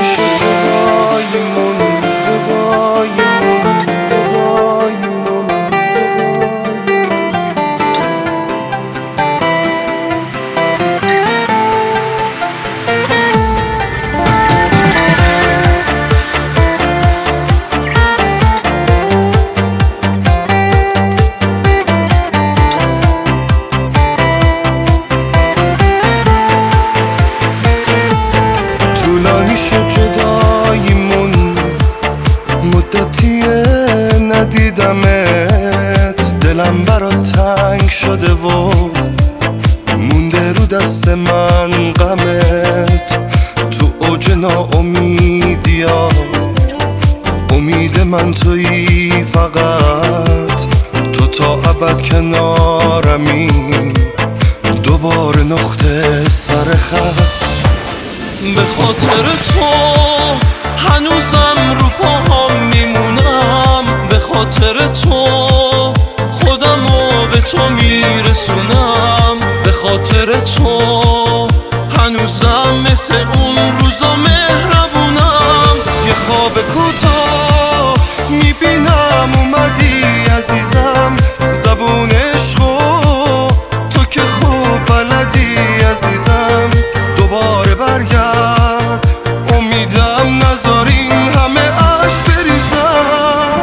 شد جداییمون شد جداییمون مدتیه ندیدمت، دلم برات تنگ شده و مونده رو دست من غمت. تو اوج ناامیدیا امید من تویی فقط، تو تا ابد کنارمی دوباره نقطه سر خط. به خاطر تو هنوزم رو پاهم میمونم، به خاطر تو خودمو به تو میرسونم، به خاطر تو هنوزم مثل اون روزا مهربونم. یه خواب کوتاه میبینم اومدی عزیزم، زبون عشقو تو که خوب بلدی عزیزم. دوباره برگرد امیدم نذار این همه عشق بریزم.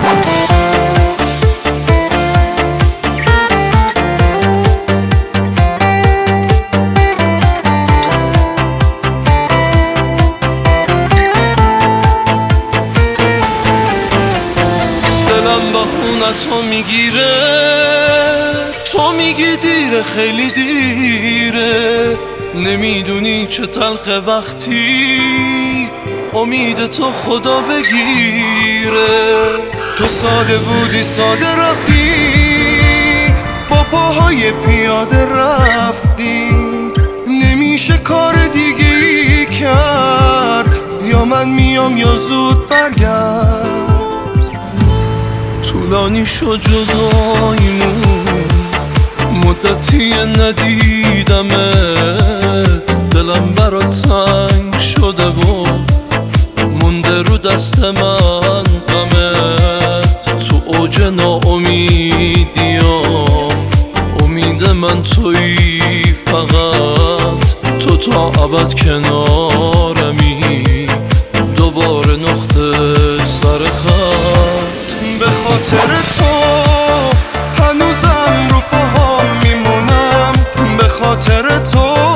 دلم بهونتو میگیره، تو میگی دیره خیلی دیره، نمیدونی چه تلخه وقتی امید تو خدا بگیره. تو ساده بودی ساده رفتی، با پاهای پیاده رفتی، نمیشه کار دیگه کرد، یا من میام یا زود برگرد. طولانی شد جداییمون مدتی ندیدمت، دلم برات تنگ شده و مونده رو دست من غمت. تو اوج ناامیدیام امید من تویی فقط، تو تا ابد کنارمی دوباره نقطه سر خط. به خاطر تو هنوزم رو پاهم میمونم، به خاطر تو